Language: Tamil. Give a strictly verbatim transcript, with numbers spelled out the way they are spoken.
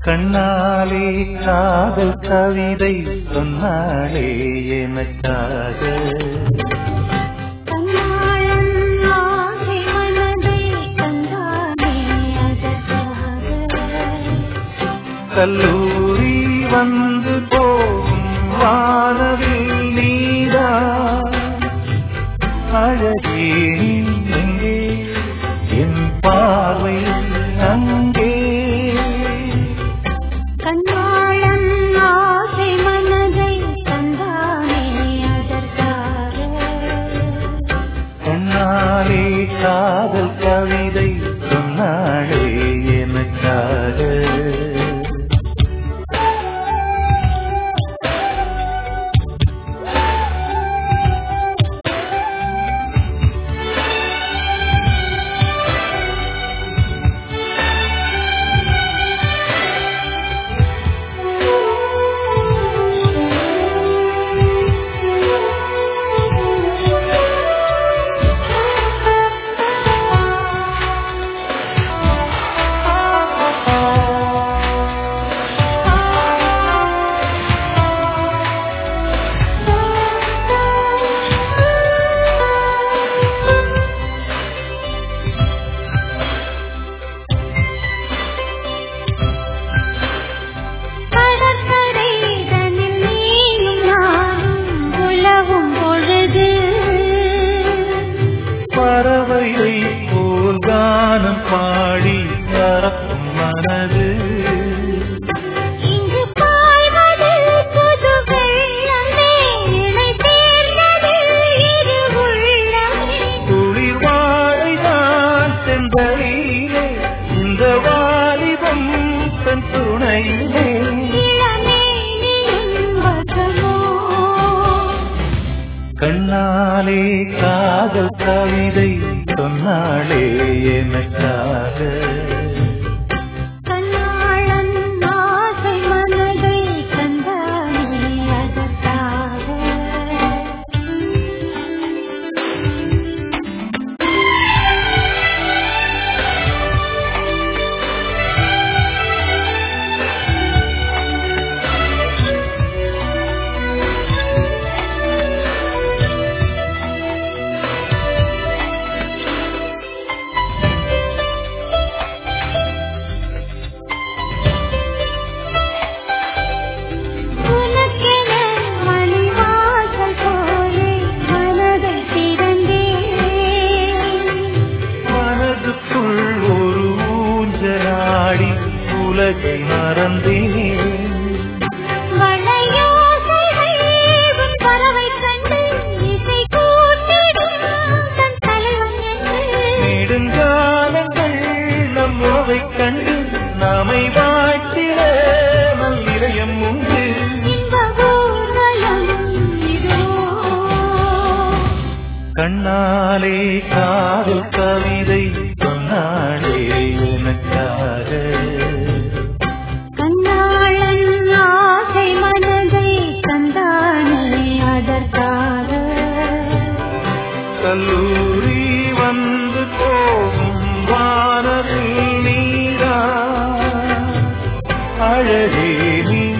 கண்ணாலே காதல் கவிதை சொன்னாலே எனக்காக கல்லூரி வந்து போகும் வானவில் நீரா அழகே எங்கே என் பார்வை அங்கே கண்ணாளன் ஆசை மனதை தந்தானே அதற்காக கண்ணாலே காதல் கவிதை சொன்னாளே எனக்காக பறவையை போல் கானம் பாடி பறக்கும் மனது இங்கு பாய்வது புது வெள்ளமே இணை சேர்ந்தது இரு உள்ளமே குளிர் வாழைதான் செந்தலிலே இந்த வாலிபம் தன் துணையிலே கண்ணாலே காதல் கவிதை சொன்னாளே எனக்காக கண்ணாளன் ஆசை மனதை தந்தானே அதற்காக உலகை மறந்தேன் பறவை கண்டு இசை கூட்டிடும் தன் தலைவன் என்று நெடுங்காலங்கள் நம் உறவை கண்டு நாமை வாழ்த்திட நல் இதயம் உண்டு கண்ணாலே காதல் கவிதை சொன்னாளே எனக்காக கண்ணாளன் ஆசை மனதை தந்தானே அதற்காக கல்லூரி வந்து போகும் வானவில் நீரா அழகே நீ